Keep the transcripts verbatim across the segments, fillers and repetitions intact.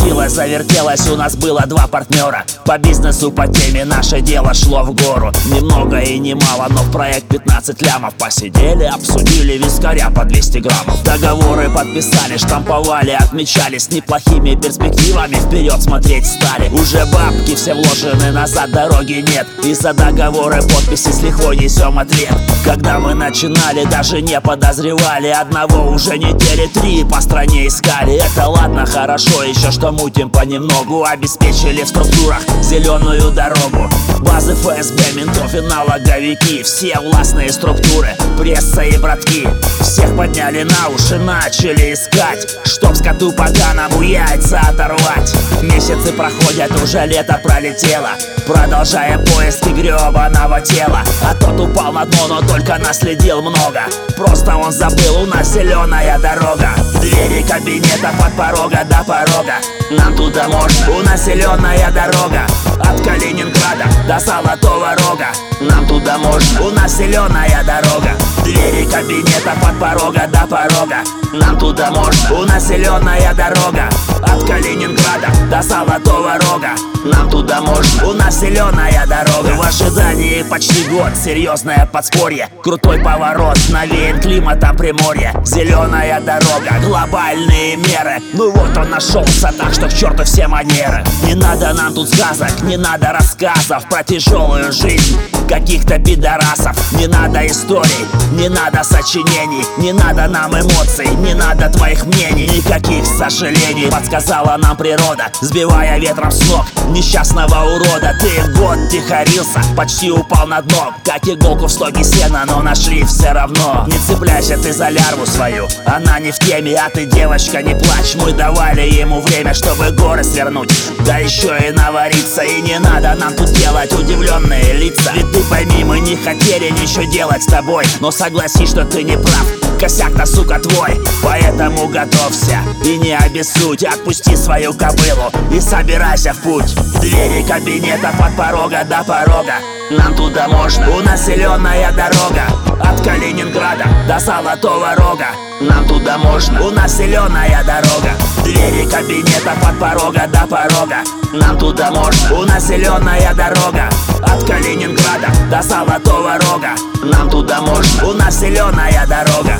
Закрутилось, завертелось, у нас было два партнера. По бизнесу, по теме наше дело шло в гору. Ни много и ни мало, но в проект пятнадцать лямов. Посидели, обсудили вискаря по двести граммов. Договоры подписали, штамповали, отмечали. С неплохими перспективами вперед смотреть стали. Уже бабки все вложены, назад дороги нет. И за договоры подписи с лихвой несем ответ. Когда мы начинали, даже не подозревали. Одного уже недели три по стране искали. Это ладно, хорошо, еще что мутим понемногу. Обеспечили в структурах зеленую дорогу. Базы эф эс бэ, ментов и налоговики. Все властные структуры, пресса и братки. Всех подняли на уши, начали искать, чтоб скоту поганому яйца оторвать. Месяцы проходят, уже лето пролетело. Продолжаем поиски гребаного тела. А тот упал на дно, но только наследил много. Просто он забыл, у нас зеленая дорога. Двери кабинета от порога до порога. Нам туда можно, у нас зеленая дорога. От Калининграда до Золотого Рога. Нам туда можно, у нас зеленая дорога. Двери кабинета от порога до порога. Нам туда можно, у нас зеленая дорога. От Калининграда до Золотого Рога. Нам туда можно, у нас зеленая дорога. В ожидании почти год, серьезное подспорье. Крутой поворот, навеян климатом Приморья. Зеленая дорога, глобальные меры. Ну вот он нашелся, так что к черту все манеры. Не надо нам тут сказок, не надо рассказов про тяжелую жизнь каких-то пидорасов. Не надо историй, не надо сочинений. Не надо нам эмоций, не надо твоих мнений. Никаких сожалений, подсказала нам природа, сбивая ветром с ног несчастного урода. Ты год тихорился, почти упал на дно. Как иголку в стоге сена, но нашли все равно. Не цепляйся ты за лярву свою, она не в теме. А ты, девочка, не плачь, мы давали ему время, чтобы горы свернуть, да еще и навариться. И не надо нам тут делать удивленные лица. Ведь ты пойми, мы не хотели ничего делать с тобой. Но согласись, что ты не прав, косяк-то, сука, твой. Поэтому готовься и не обессудь. Отпусти свою кобылу и собирайся в путь. Двери кабинета от порога до порога. Нам туда можно, у нас зеленая дорога. От Калининграда до Золотого Рога. Нам туда можно, у нас зеленая дорога. Двери кабинета от порога до порога. Нам туда можно, у нас зеленая дорога. От Калининграда до Золотого Рога. Нам туда можно, у нас зеленая дорога.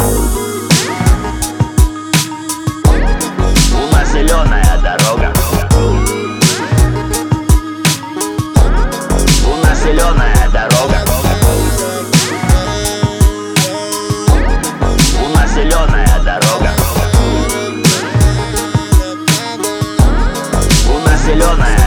У нас зеленая дорога. У нас зеленая дорога. У нас зеленая дорога. У нас зеленая